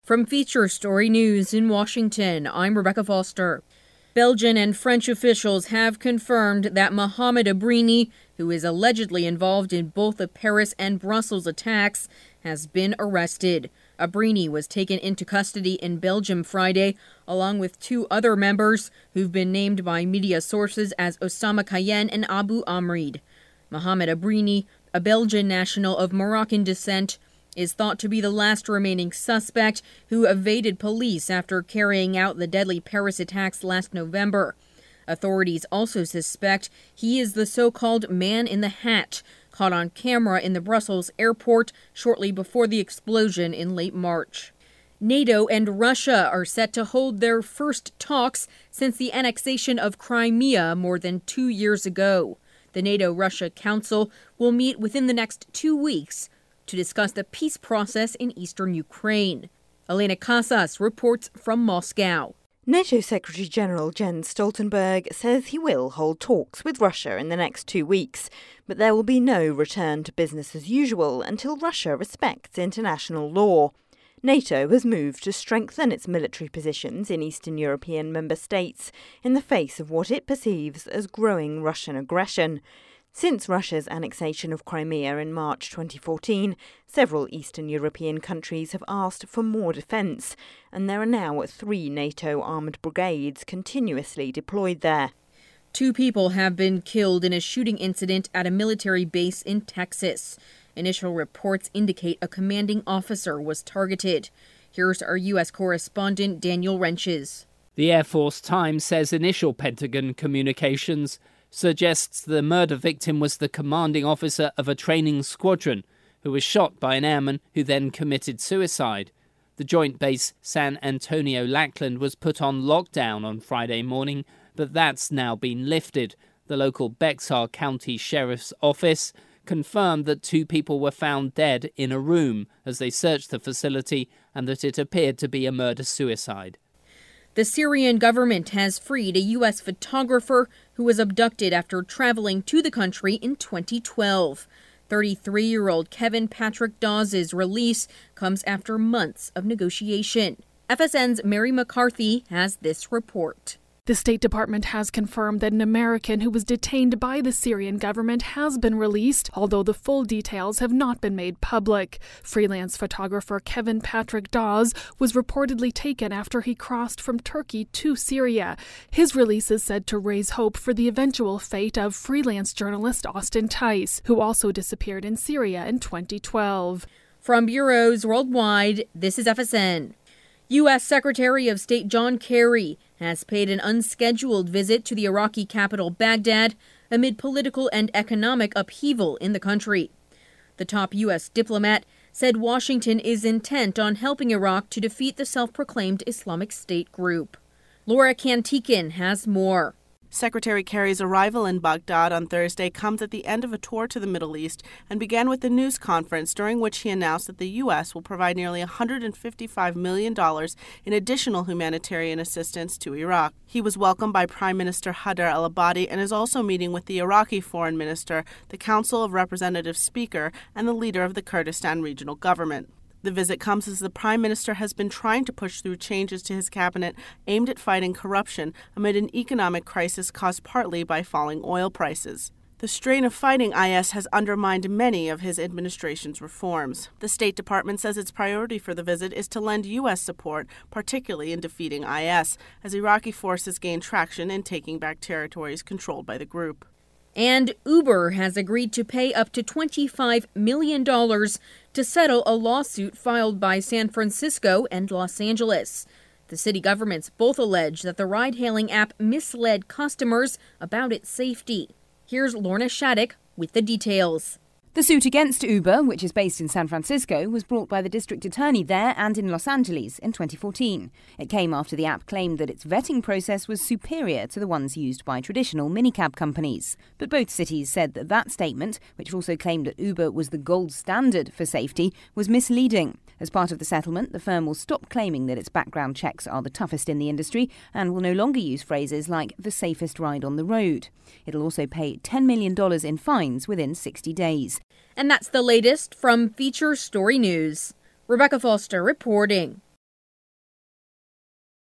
From Feature Story News in Washington, I'm Rebecca Foster. Belgian and French officials have confirmed that Mohamed Abrini, who is allegedly involved in both the Paris and Brussels attacks, has been arrested. Abrini was taken into custody in Belgium Friday, along with two other members who've been named by media sources as Osama Kayem and Abu Amrid. Mohamed Abrini, a Belgian national of Moroccan descent, is thought to be the last remaining suspect who evaded police after carrying out the deadly Paris attacks last November. Authorities also suspect he is the so-called man in the hat, caught on camera in the Brussels airport shortly before the explosion in late March. NATO and Russia are set to hold their first talks since the annexation of Crimea more than 2 years ago. The NATO-Russia Council will meet within the next 2 weeks to discuss the peace process in eastern Ukraine. Elena Casas reports from Moscow. NATO Secretary-General Jens Stoltenberg says he will hold talks with Russia in the next 2 weeks, but there will be no return to business as usual until Russia respects international law. NATO has moved to strengthen its military positions in Eastern European member states in the face of what it perceives as growing Russian aggression. Since Russia's annexation of Crimea in March 2014, several Eastern European countries have asked for more defence, and there are now 3 NATO armoured brigades continuously deployed there. 2 people have been killed in a shooting incident at a military base in Texas. Initial reports indicate a commanding officer was targeted. Here's our U.S. correspondent Daniel Renches. The Air Force Times says initial Pentagon communications suggests the murder victim was the commanding officer of a training squadron who was shot by an airman who then committed suicide. The Joint Base San Antonio Lackland was put on lockdown on Friday morning, but that's now been lifted. The local Bexar County Sheriff's Office confirmed that 2 people were found dead in a room as they searched the facility and that it appeared to be a murder-suicide. The Syrian government has freed a U.S. photographer who was abducted after traveling to the country in 2012. 33-year-old Kevin Patrick Dawes' release comes after months of negotiation. FSN's Mary McCarthy has this report. The State Department has confirmed that an American who was detained by the Syrian government has been released, although the full details have not been made public. Freelance photographer Kevin Patrick Dawes was reportedly taken after he crossed from Turkey to Syria. His release is said to raise hope for the eventual fate of freelance journalist Austin Tice, who also disappeared in Syria in 2012. From bureaus worldwide, this is FSN. U.S. Secretary of State John Kerry has paid an unscheduled visit to the Iraqi capital Baghdad amid political and economic upheaval in the country. The top U.S. diplomat said Washington is intent on helping Iraq to defeat the self-proclaimed Islamic State group. Laura Kantikin has more. Secretary Kerry's arrival in Baghdad on Thursday comes at the end of a tour to the Middle East and began with a news conference during which he announced that the U.S. will provide nearly $155 million in additional humanitarian assistance to Iraq. He was welcomed by Prime Minister Haider al-Abadi and is also meeting with the Iraqi Foreign Minister, the Council of Representatives Speaker, and the leader of the Kurdistan Regional Government. The visit comes as the Prime Minister has been trying to push through changes to his cabinet aimed at fighting corruption amid an economic crisis caused partly by falling oil prices. The strain of fighting IS has undermined many of his administration's reforms. The State Department says its priority for the visit is to lend U.S. support, particularly in defeating IS, as Iraqi forces gain traction in taking back territories controlled by the group. And Uber has agreed to pay up to $25 million to settle a lawsuit filed by San Francisco and Los Angeles. The city governments both allege that the ride-hailing app misled customers about its safety. Here's Lorna Shattuck with the details. The suit against Uber, which is based in San Francisco, was brought by the district attorney there and in Los Angeles in 2014. It came after the app claimed that its vetting process was superior to the ones used by traditional minicab companies. But both cities said that that statement, which also claimed that Uber was the gold standard for safety, was misleading. As part of the settlement, the firm will stop claiming that its background checks are the toughest in the industry and will no longer use phrases like the safest ride on the road. It'll also pay $10 million in fines within 60 days. And that's the latest from Feature Story News. Rebecca Foster reporting.